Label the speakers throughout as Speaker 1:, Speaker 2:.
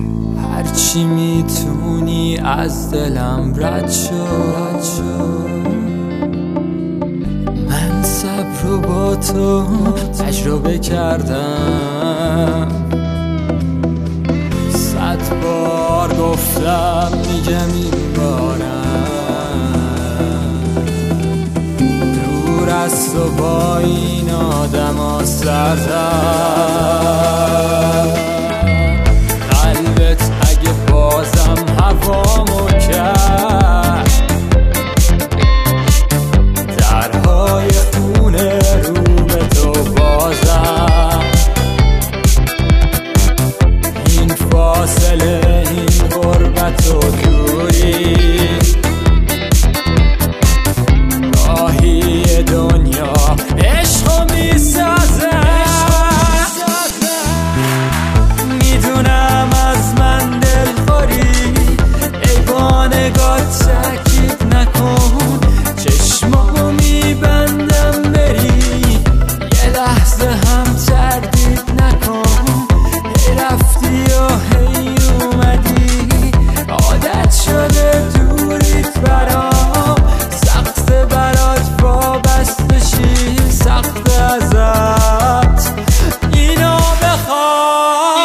Speaker 1: هرچی میتونی از دلم رد شو. من صبر رو با تو تجربه کردم، 100 بار گفتم میگم این بارم دور از تو با این آدم ها سردم. قلبت اگه بازم هوامو کرد، درهای خونه رو به تو بازم. این فاصله، این غربت و دوری، راهی دنیا عشقو میسازه. میدونم از من دلخوری، ای با نگات تأکید نکن. چشمامو میبندم بری، یه لحظه هم تردید نکن. هی رفتی و هی اومدی، عادت شده دوریت برام. سخته برات وابسته شی، سخته ازت اینو بخوام.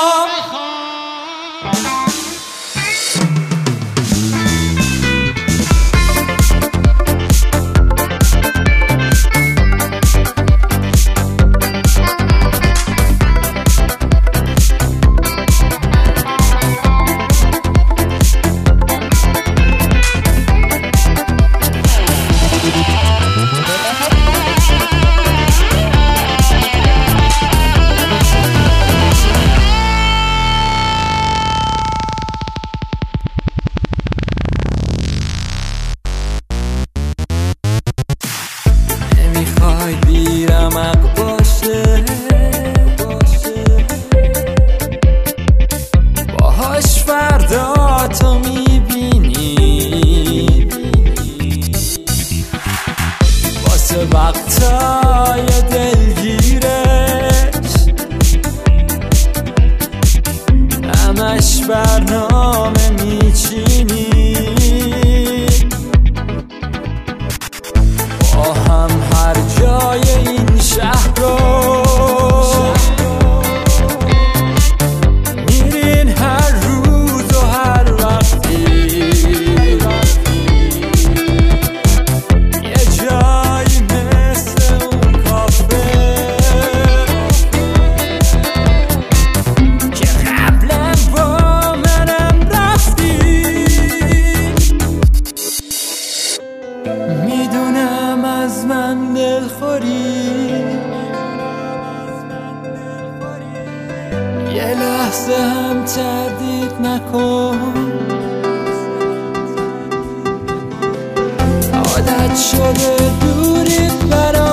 Speaker 1: نمیخوای بیرمق باشه، باهاش فردا تو میبینی. واسه وقتای دلگیرش همش برنامه میچینی. با هم هر جای این شهر رو میرین، هر روز و هر وقتی. یه جایی مثل اون کافه که قبلا با منم رفتی. میدونم از من دلخوری، یه لحظه هم تردید نکن. عادت شده دوریت برام.